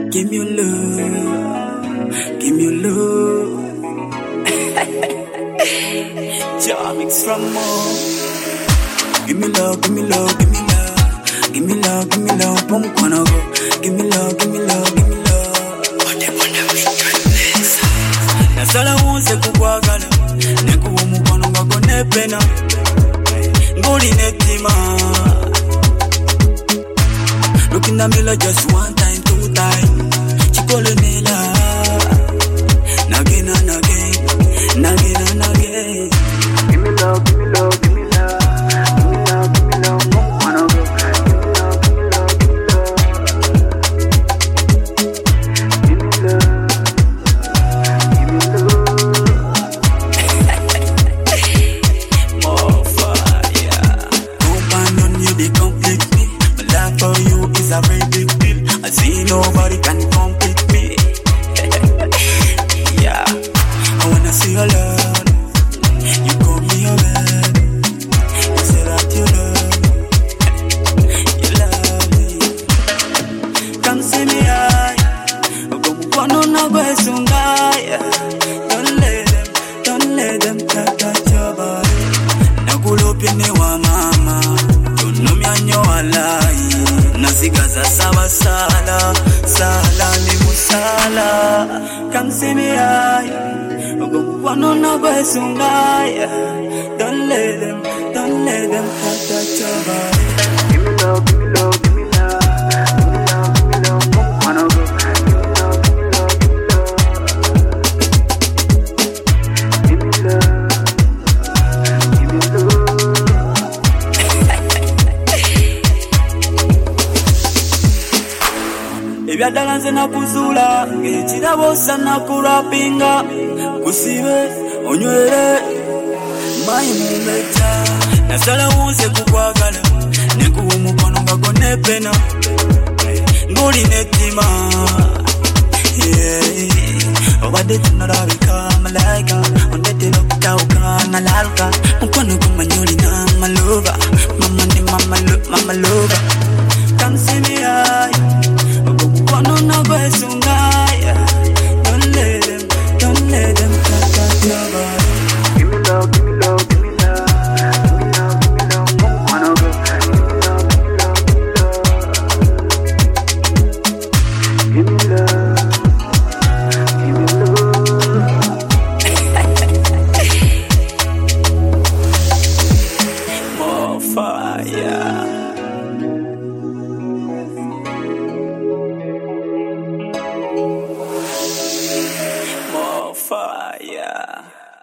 Give me your love, give me your love. Jamix from more. Give me love, give me love, give me love. Give me love, give me love, pum kwana go. Give me love, give me love, give me love. Nasala wonse kukwagala, nekuwa mukwano ngako nepena. Ngoli netima. Looking at me like just one time, two time. She calling me love. Again and again, again and again. Give me love, give me love, give me love. Give me love, give me love, come on over. Give me love, give me love, give me love. Give me love, give me love. More fire. Companion, you they complete me. My love for you is a very big deal. I see nobody can complete me. Yeah, I wanna see your love. You call me your baby. You say that you love me. Come see me high. Don't let them touch your body. Nakulopini wa mama. Don't know me anyo alai. Nasigaza sawa sala, sala ni musala. Come see me high. Don't let them touch your body. Give me love, give me love, give me love. Give me love, give me love, come on over. Give me love, give me love, give me love. Ebyadala nze nakuzula, ng'ekirabo sana kurapinga. Kusibe, onywere, mayi mumeja. Nasala wonse kukwagala, nekuwa mukwano ngako nepena. Ngoli netima. Obadde tunalabika malaika, ondetera okutawuka nalalka. Mukwano gumanyoli na maloba, mama ni mama loba. Come see me high. Don't let them touch your body. Give me love, give me love, give me love. Give me love, give me love, come on over. Give me love, give me love. More fire. Fire.